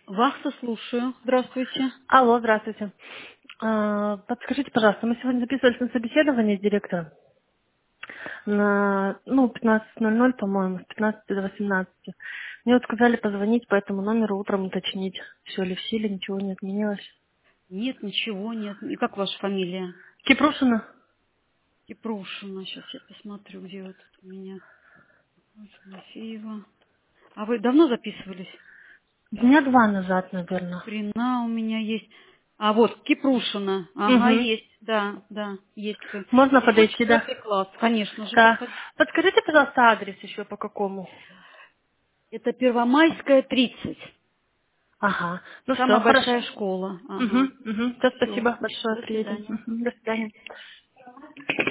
Вахта, слушаю. Здравствуйте. Алло, здравствуйте. Подскажите, пожалуйста, мы сегодня записывались на собеседование с директором на 15:00, по-моему, с 15 до 18. Мне вот сказали позвонить по этому номеру утром уточнить, все ли в силе, ничего не изменилось. Нет, ничего нет. И как ваша фамилия? Кипрушина? Кипрушина. Сейчас я посмотрю, где вы тут у меня. Вот, Мафеева. А вы давно записывались? Дня два назад, наверное. Хрена у меня есть. А вот, Кипрушина. Ага, Угу. есть. Да, да, есть вы. Можно Седьмой, подойти, да? четвертый класс. Конечно же, Да. подходите. Подскажите, пожалуйста, адрес еще по какому? Это Первомайская, 30. Ага. Ну все, Самая большая хорошо. школа. Угу, Ага. угу. Все, Все. спасибо большое, До приедем. свидания. Мгм, до свидания.